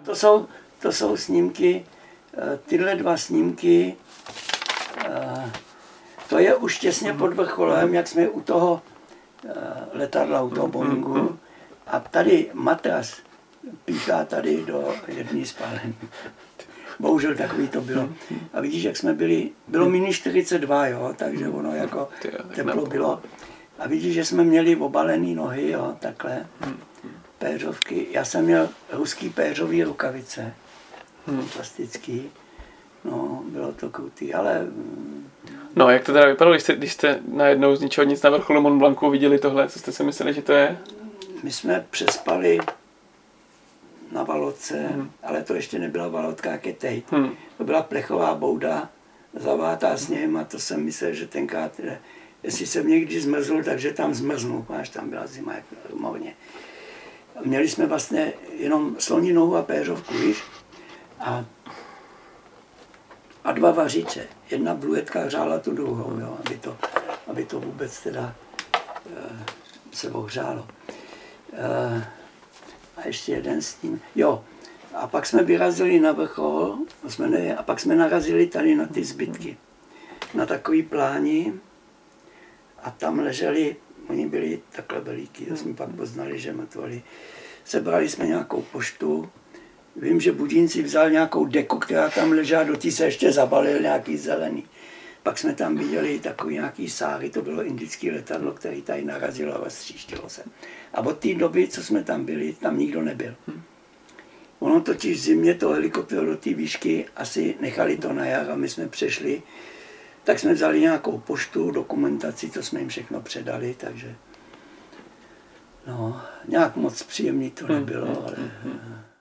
To jsou snímky, tyhle dva snímky, to je už těsně pod vrcholem, jak jsme u toho letadla, u toho Boeingu. A tady matras píchá tady do jedné spálení. Bohužel takový to bylo. A vidíš, jak jsme byli, bylo minus 42, jo, takže ono jako teplo bylo. A vidíš, že jsme měli obalené nohy, jo, takhle, péřovky. Já jsem měl ruský péřový rukavice, fantastický. No, bylo to krutý, ale... No, jak to teda vypadalo, když jste najednou z ničeho nic na vrcholu Mont Blancu viděli tohle, co jste si mysleli, že to je? My jsme přespali na valotce, ale to ještě nebyla valotka, jak je teď. To byla plechová bouda, zavátá sněhem a to jsem myslel, že tenkrát, jestli jsem někdy zmrzl, takže tam zmrznu, až tam byla zima jak morně. Měli jsme vlastně jenom sloní nohu a péřovku, víš? A dva vařiče. Jedna bluetka hřála tu druhou, jo, aby to vůbec teda se ohřálo. A ještě jeden s tím. Jo, a pak jsme vyrazili na vrchol a pak jsme narazili tady na ty zbytky. Na takový pláni a tam leželi, oni byli takhle veliký, to jsme pak poznali, že mrtvoli. Sebrali jsme nějakou poštu. Vím, že Budínci vzal nějakou deku, která tam ležela, do té se ještě zabalil nějaký zelený. Pak jsme tam viděli takový nějaký sáry, to bylo indické letadlo, které tady narazilo a roztříštilo se. A od té doby, co jsme tam byli, tam nikdo nebyl. Ono totiž v zimě to helikoptéro do té výšky asi nechali to na jar a my jsme přešli. Tak jsme vzali nějakou poštu, dokumentaci, to jsme jim všechno předali, takže no, nějak moc příjemný to nebylo, ale...